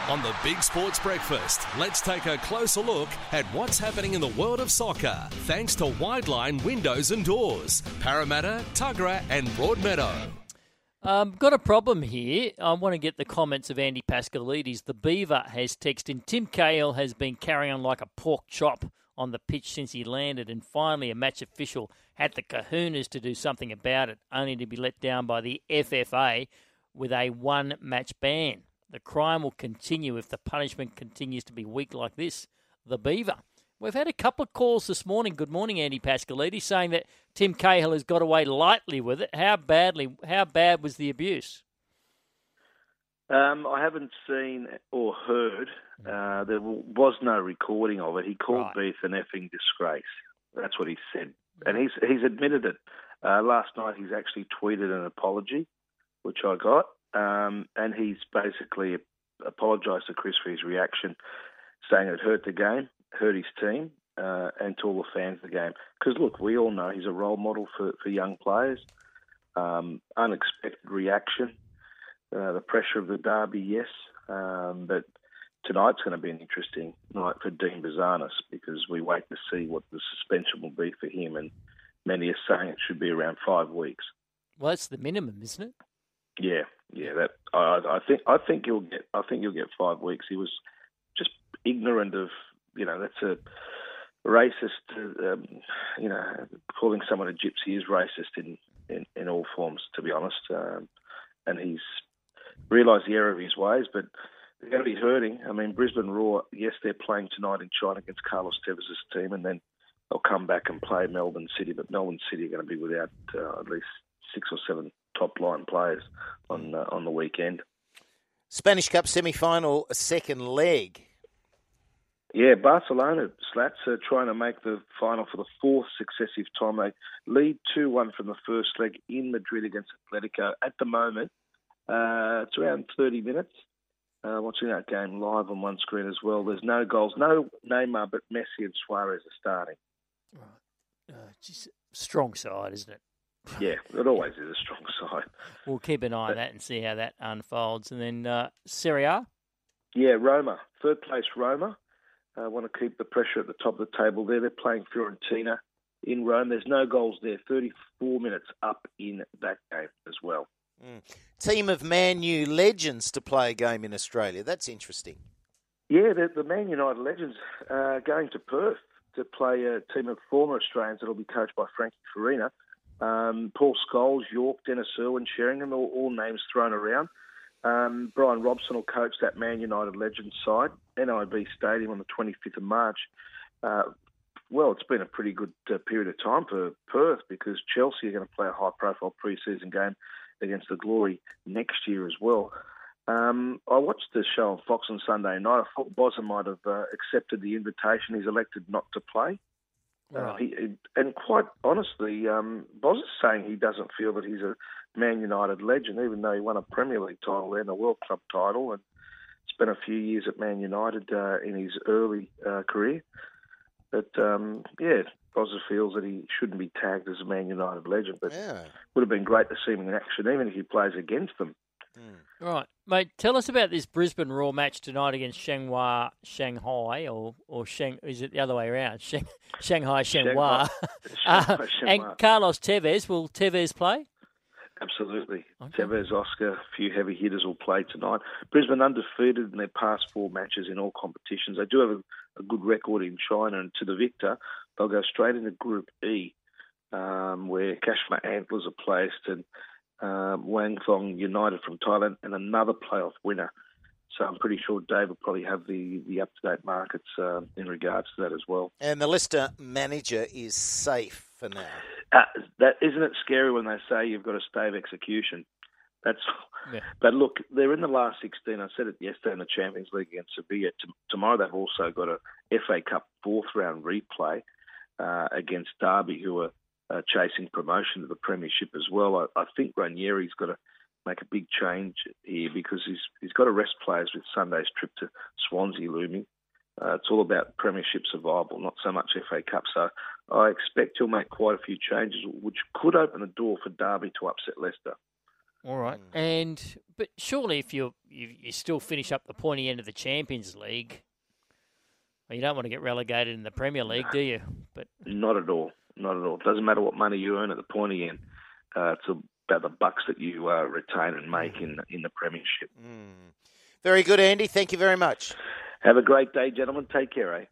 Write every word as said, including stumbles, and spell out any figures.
On the Big Sports Breakfast, let's take a closer look at what's happening in the world of soccer, thanks to Wideline Windows and Doors, Parramatta, Tuggerah and Broadmeadow. Um, got a problem here. I want to get the comments of Andy Pascalides. The Beaver has texted, Tim Cahill has been carrying on like a pork chop on the pitch since he landed, and finally a match official had the kahunas to do something about it, only to be let down by the F F A with a one-match ban. The crime will continue if the punishment continues to be weak like this. The Beaver. We've had a couple of calls this morning. Good morning, Andy Pascalides, saying that Tim Cahill has got away lightly with it. How badly? How bad was the abuse? Um, I haven't seen or heard. Uh, there was no recording of it. He called Right. Beef an effing disgrace. That's what he said, and he's he's admitted it. Uh, last night, he's actually tweeted an apology, which I got. Um, and he's basically apologised to Chris for his reaction, saying it hurt the game, hurt his team, uh, and to all the fans of the game. Because, look, we all know he's a role model for, for young players. Um, unexpected reaction. Uh, the pressure of the derby, yes. Um, but tonight's going to be an interesting night for Dean Bazanis because we wait to see what the suspension will be for him. And many are saying it should be around five weeks. Well, that's the minimum, isn't it? Yeah, yeah. That I, I think I think you'll get. I think you'll get five weeks. He was just ignorant of, you know, that's a racist. Um, you know, calling someone a gypsy is racist in, in, in all forms, to be honest. Um, and he's realised the error of his ways, but they're going to be hurting. I mean, Brisbane Roar. Yes, they're playing tonight in China against Carlos Tevez' team, and then they'll come back and play Melbourne City. But Melbourne City are going to be without uh, at least six or seven top line players on uh, on the weekend. Spanish Cup semi-final, second leg. Yeah, Barcelona, Slats, are trying to make the final for the fourth successive time. They lead two one from the first leg in Madrid against Atletico. At the moment, uh, it's around thirty minutes. Uh, watching that game live on one screen as well. There's no goals, no Neymar, but Messi and Suarez are starting. Right. Uh, just strong side, isn't it? Yeah, it always is a strong side. We'll keep an eye on that and see how that unfolds. And then uh, Serie A? Yeah, Roma. Third place Roma. Uh, want to keep the pressure at the top of the table there. They're playing Fiorentina in Rome. There's no goals there. thirty-four minutes up in that game as well. Mm. Team of Man U legends to play a game in Australia. That's interesting. Yeah, the, the Man United legends uh, going to Perth to play a team of former Australians that will be coached by Frankie Farina. Um, Paul Scholes, York, Dennis Irwin, Sheringham, all, all names thrown around. Um, Brian Robson will coach that Man United Legends side, N I B Stadium on the twenty-fifth of March. Uh, well, it's been a pretty good uh, period of time for Perth because Chelsea are going to play a high-profile pre-season game against the Glory next year as well. Um, I watched the show on Fox on Sunday night. I thought Bozza might have uh, accepted the invitation. He's elected not to play. Right. Uh, he, and quite honestly, um, Boz is saying he doesn't feel that he's a Man United legend, even though he won a Premier League title and a World Club title and spent a few years at Man United uh, in his early uh, career. But, um, yeah, Boz feels that he shouldn't be tagged as a Man United legend, but Yeah. would have been great to see him in action, even if he plays against them. Mm. Right. Mate, tell us about this Brisbane Roar match tonight against Shanghai, Shanghai, or or Shang, is it the other way around? Shang, Shanghai, Shenhua. uh, Shanghai, and Shenhua. Carlos Tevez, will Tevez play? Absolutely. Okay. Tevez, Oscar, a few heavy hitters will play tonight. Brisbane undefeated in their past four matches in all competitions. They do have a, a good record in China, and to the victor, they'll go straight into Group E, um, where Kashmir Antlers are placed, and um, Wang Thong United from Thailand, and another playoff winner. So I'm pretty sure Dave will probably have the, the up-to-date markets uh, in regards to that as well. And the Leicester manager is safe for now. Uh, that isn't it scary when they say you've got a stay of execution? That's, Yeah. But look, they're in the last sixteen. I said it yesterday in the Champions League against Sevilla. T- tomorrow they've also got a F A Cup fourth round replay uh, against Derby, who are uh, chasing promotion to the Premiership as well. I, I think Ranieri's got to make a big change here because he's he's got to rest players with Sunday's trip to Swansea looming. Uh, it's all about Premiership survival, not so much F A Cup. So I expect he'll make quite a few changes, which could open the door for Derby to upset Leicester. All right. And but surely if you're you, you still finish up the pointy end of the Champions League. Well, you don't want to get relegated in the Premier League, do you? But not at all. Not at all. It doesn't matter what money you earn at the pointy end. Uh, it's about the bucks that you uh, retain and make in in the Premiership. Mm. Very good, Andy. Thank you very much. Have a great day, gentlemen. Take care, eh?